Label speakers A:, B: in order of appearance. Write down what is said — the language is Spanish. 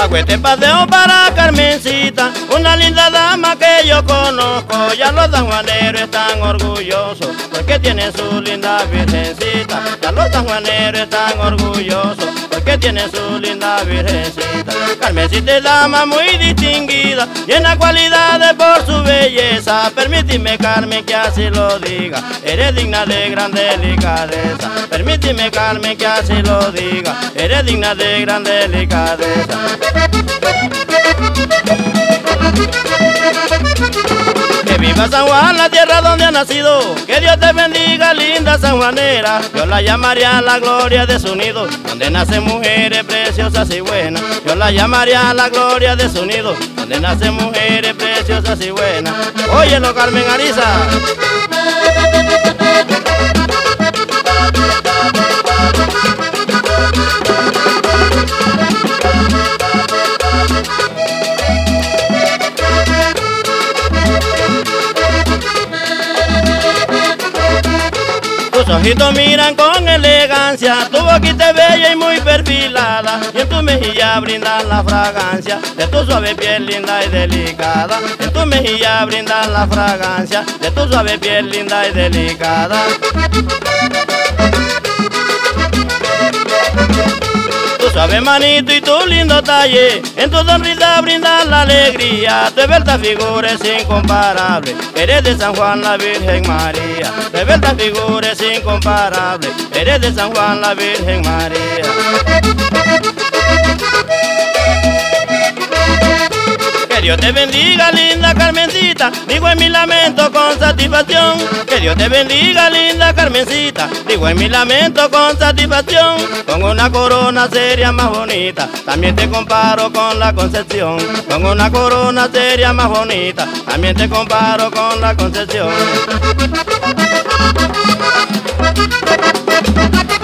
A: Hago este paseo para Carmencita, una linda dama que yo conozco. Ya los sanjuaneros están orgullosos porque tienen su linda virgencita. Ya los sanjuaneros están orgullosos porque tienen su linda virgencita. Carmencita es dama muy distinguida, llena cualidades por su belleza. Permíteme, Carmen, que así lo diga, eres digna de gran delicadeza. Permíteme, Carmen, que así lo diga, eres digna de gran delicadeza. Que viva San Juan, la tierra donde ha nacido. Que Dios te bendiga, linda sanjuanera. Yo la llamaría la gloria de su nido, donde nacen mujeres preciosas y buenas. Yo la llamaría la gloria de su nido, donde nacen mujeres preciosas y buenas. Óyelo, Carmen Ariza. Tus ojitos miran con elegancia, tu boquita es bella y muy perfilada, y en tu mejilla brindan la fragancia de tu suave piel linda y delicada. En tu mejilla brindan la fragancia de tu suave piel linda y delicada. Tu suave manito y tu lindo talle, en tu sonrisa brindan la alegría. Tu esbelta figura es incomparable, eres de San Juan la Virgen María. Tu esbelta figura es incomparable, eres de San Juan la Virgen María. Que Dios te bendiga, linda Carmencita, digo en mi lamento con satisfacción. Que Dios te bendiga, linda Carmencita, digo en mi lamento con satisfacción. Con una corona seria más bonita, también te comparo con la Concepción. Con una corona seria más bonita, también te comparo con la Concepción.